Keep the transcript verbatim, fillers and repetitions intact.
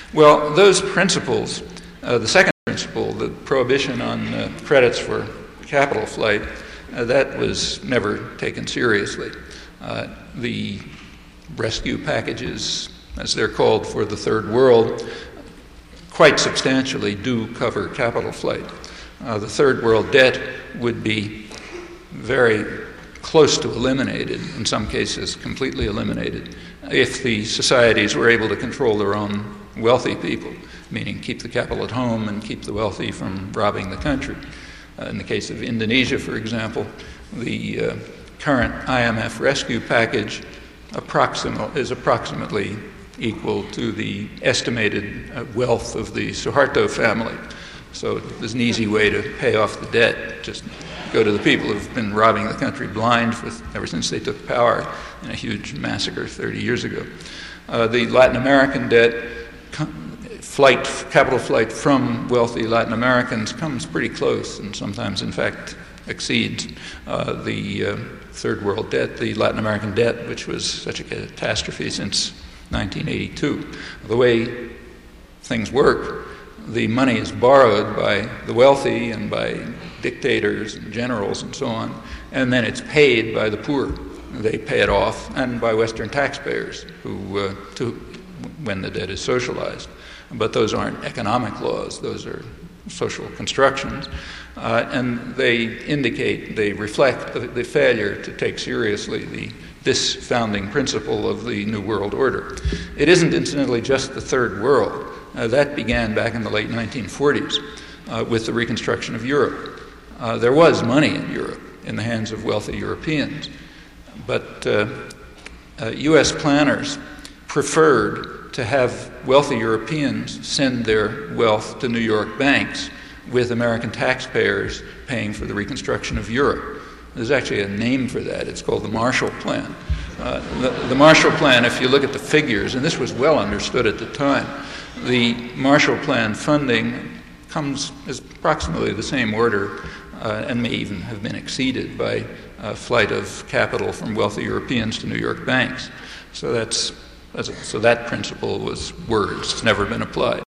Well, those principles, uh, the second principle, the prohibition on uh, credits for capital flight, uh, that was never taken seriously. Uh, the rescue packages, as they're called for the third world, quite substantially do cover capital flight. Uh, the third world debt would be very close to eliminated, in some cases completely eliminated, if the societies were able to control their own wealthy people, meaning keep the capital at home and keep the wealthy from robbing the country. Uh, in the case of Indonesia, for example, the uh, current I M F rescue package approximate, is approximately equal to the estimated uh, wealth of the Suharto family. So there's an easy way to pay off the debt. Just go to the people who've been robbing the country blind for, ever since they took power in a huge massacre thirty years ago. Uh, the Latin American debt, flight, capital flight from wealthy Latin Americans comes pretty close, and sometimes, in fact, exceeds uh, the uh, third world debt, the Latin American debt, which was such a catastrophe since nineteen eighty-two. The way things work, the money is borrowed by the wealthy and by dictators and generals and so on, and then it's paid by the poor. They pay it off, and by Western taxpayers, who, uh, to, when the debt is socialized. But those aren't economic laws; those are social constructions, uh, and they indicate, they reflect the, the failure to take seriously the this founding principle of the New World Order. It isn't, incidentally, just the Third World. Uh, that began back in the late nineteen forties uh, with the reconstruction of Europe. Uh, there was money in Europe in the hands of wealthy Europeans, but uh, uh, U S planners preferred to have wealthy Europeans send their wealth to New York banks with American taxpayers paying for the reconstruction of Europe. There's actually a name for that. It's called the Marshall Plan. Uh, the, the Marshall Plan, if you look at the figures, and this was well understood at the time, the Marshall Plan funding comes as approximately the same order uh, and may even have been exceeded by a flight of capital from wealthy Europeans to New York banks. So that's, that's a, so that principle was words. It's never been applied.